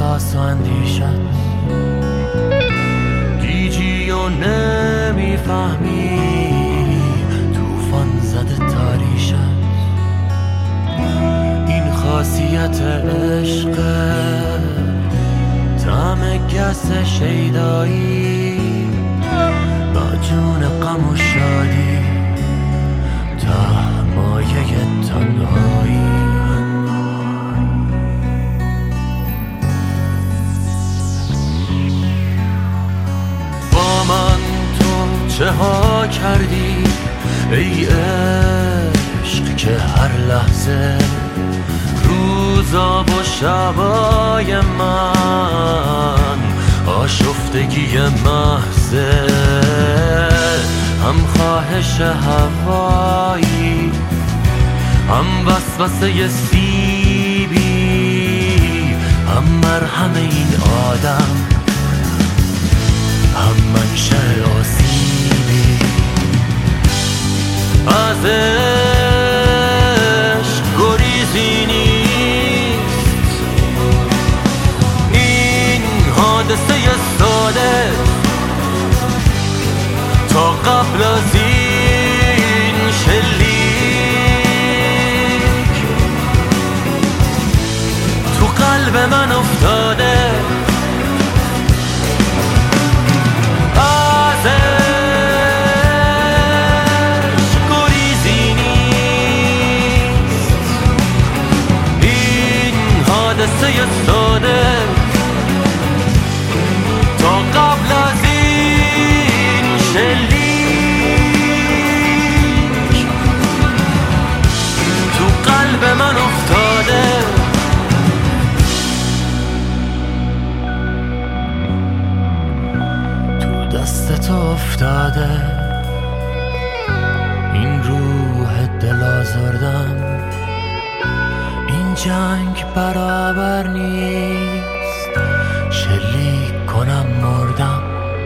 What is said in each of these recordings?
احساس و اندیشت گیجی و نمیفهمی توفان زده تاریشت این خاصیت عشق طعم گس شیدایی معجون غم و شادی ته مایه تنهایی با من تو چه ها کردی ای عشق که هر لحظه روزا و شبای من آشفتگی محضه هم خواهش هوایی هم وسوسه سیبی هم مرهم این آدم هم منشأ آسیبی از عشق گریزی نیست این حادثه ساده تا قبل از این شلیک تو قلب من افتاده از عشق گریزی نیست این حادثه ساده تا قبل از این شلیک تو قلب من افتاده تو دست تو افتاده این روح دل آزردم این جنگ برابر نیست شلیک کنم مردم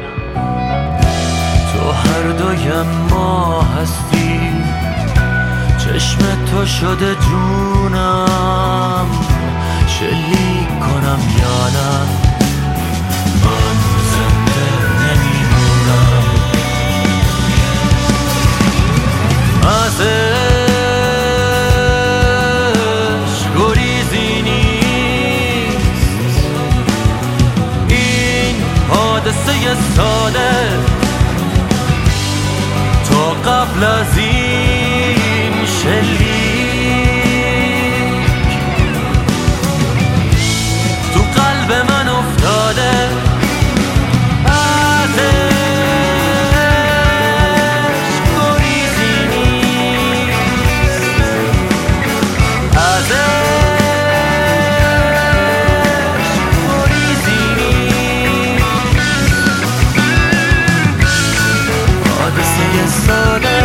تو هر دوی ما هستی چشم تو شده جونم شلیک کنم یا نه من زنده نمیمونم از عشق گریزی نیست این حادثه ساده تا قبل از این شلیک تو قلب من افتاده از عشق گریزی نیست از عشق گریزی نیست حادثه ساده